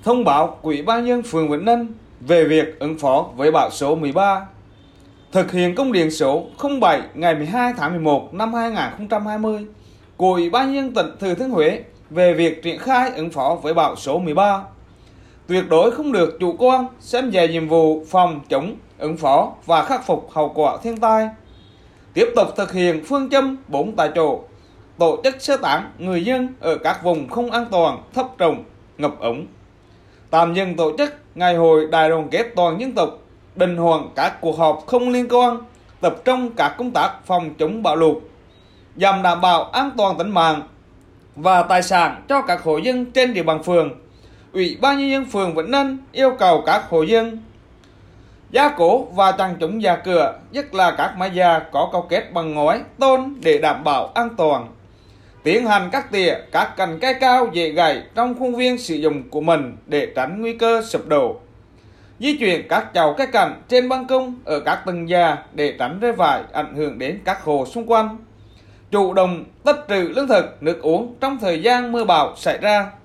Thông báo Ủy ban nhân dân phường Vĩnh Ninh về việc ứng phó với bão số 13. Thực hiện công điện số 07 ngày 12 tháng 11 năm 2020 của Ủy ban nhân dân tỉnh Thừa Thiên Huế về việc triển khai ứng phó với bão số 13. Tuyệt đối không được chủ quan xem nhẹ nhiệm vụ phòng chống, ứng phó và khắc phục hậu quả thiên tai. Tiếp tục thực hiện phương châm 4 tại chỗ, tổ chức sơ tán người dân ở các vùng không an toàn, thấp trũng, ngập úng. Tạm dừng tổ chức ngày hội đại đoàn kết toàn dân tộc, đình hoãn các cuộc họp không liên quan, tập trung các công tác phòng chống bão lụt, nhằm đảm bảo an toàn tính mạng và tài sản cho các hộ dân trên địa bàn phường. Ủy ban nhân dân phường Vĩnh Ninh yêu cầu các hộ dân gia cố và chắn chống nhà cửa, nhất là các mái nhà có cấu kết bằng ngói, tôn để đảm bảo an toàn. Tiến hành cắt tỉa các cành cây cao dễ gãy trong khuôn viên sử dụng của mình để tránh nguy cơ sụp đổ. Di chuyển các chậu cây cảnh trên ban công ở các tầng nhà để tránh rơi vãi ảnh hưởng đến các hộ xung quanh. Chủ động tích trữ lương thực, nước uống trong thời gian mưa bão xảy ra.